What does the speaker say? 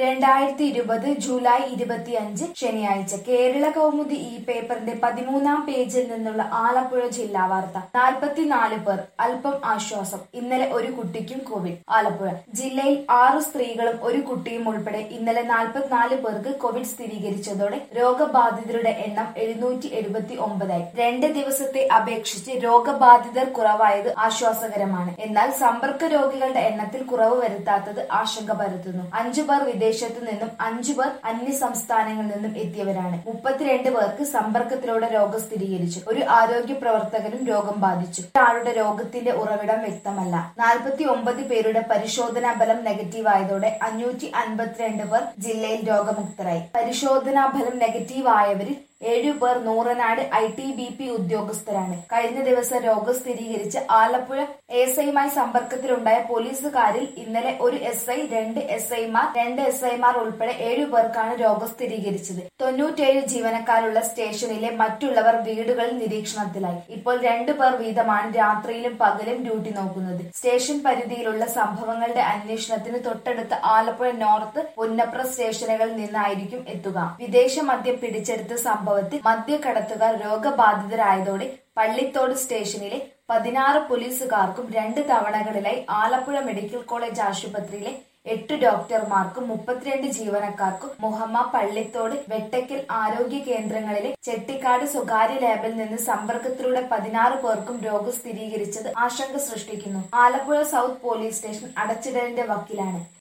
2020 July 25 ശനിയാഴ്ച കേരള കൗമുദി ഈ പേപ്പറിന്റെ 13-ാം പേജിൽ നിന്നുള്ള ആലപ്പുഴ ജില്ലാ വാർത്ത. 44 പേർ അല്പം ആശ്വാസം. ഇന്നലെ ഒരു കുട്ടിക്കും കോവിഡ്. ആലപ്പുഴ ജില്ലയിൽ 6 സ്ത്രീകളും ഒരു കുട്ടിയും ഉൾപ്പെടെ ഇന്നലെ 44 പേർക്ക് കോവിഡ് സ്ഥിരീകരിച്ചതോടെ രോഗബാധിതരുടെ എണ്ണം 779ആയി. 2 ദിവസത്തെ അപേക്ഷിച്ച് രോഗബാധിതർ കുറവായത് ആശ്വാസകരമാണ്. എന്നാൽ സമ്പർക്ക രോഗികളുടെ എണ്ണത്തിൽ കുറവ് വരുത്താത്തത് ആശങ്ക പരത്തുന്നു. 5 പേർ വിദേശത്തു നിന്നും 5 പേർ അന്യ സംസ്ഥാനങ്ങളിൽ നിന്നും എത്തിയവരാണ്. 32 പേർക്ക് സമ്പർക്കത്തിലൂടെ രോഗം സ്ഥിരീകരിച്ചു. ഒരു ആരോഗ്യ പ്രവർത്തകനും രോഗം ബാധിച്ചു. ഒരാളുടെ രോഗത്തിന്റെ ഉറവിടം വ്യക്തമല്ല. 49 പേരുടെ പരിശോധനാ ഫലം നെഗറ്റീവ് ആയതോടെ 552 പേർ ജില്ലയിൽ രോഗമുക്തരായി. പരിശോധനാ ഫലം നെഗറ്റീവ് ആയവരിൽ 7 പേർ നൂറനാട് ITBP ഉദ്യോഗസ്ഥരാണ്. കഴിഞ്ഞ ദിവസം രോഗം സ്ഥിരീകരിച്ച് ആലപ്പുഴ എസ്ഐയുമായി സമ്പർക്കത്തിലുണ്ടായ പോലീസുകാരിൽ ഇന്നലെ ഒരു SI, 2 SIമാർ ഉൾപ്പെടെ 7 പേർക്കാണ് രോഗം സ്ഥിരീകരിച്ചത്. 97 ജീവനക്കാരുള്ള സ്റ്റേഷനിലെ മറ്റുള്ളവർ വീടുകളിൽ നിരീക്ഷണത്തിലായി. ഇപ്പോൾ 2 പേർ വീതമാണ് രാത്രിയിലും പകലും ഡ്യൂട്ടി നോക്കുന്നത്. സ്റ്റേഷൻ പരിധിയിലുള്ള സംഭവങ്ങളുടെ അന്വേഷണത്തിന് തൊട്ടടുത്ത ആലപ്പുഴ നോർത്ത്, പുന്നപ്ര സ്റ്റേഷനുകളിൽ നിന്നായിരിക്കും എത്തുക. വിദേശ മദ്യം പിടിച്ചെടുത്ത സംഭവത്തിൽ മദ്യക്കടത്തുകാർ രോഗബാധിതരായതോടെ പള്ളിത്തോട് സ്റ്റേഷനിലെ 16 പോലീസുകാർക്കും 2 തവണകളിലായി ആലപ്പുഴ മെഡിക്കൽ കോളേജ് ആശുപത്രിയിലെ 8 ഡോക്ടർമാർക്കും 32 ജീവനക്കാർക്കും മുഹമ്മ, പള്ളിത്തോട്, വെട്ടക്കൽ ആരോഗ്യ കേന്ദ്രങ്ങളിലെ ചെട്ടിക്കാട് സ്വകാര്യ ലാബിൽ നിന്ന് സമ്പർക്കത്തിലൂടെ 16 പേർക്കും രോഗം സ്ഥിരീകരിച്ചത് ആശങ്ക സൃഷ്ടിക്കുന്നു. ആലപ്പുഴ സൗത്ത് പോലീസ് സ്റ്റേഷൻ അടച്ചിടലിന്റെ വക്കിലാണ്.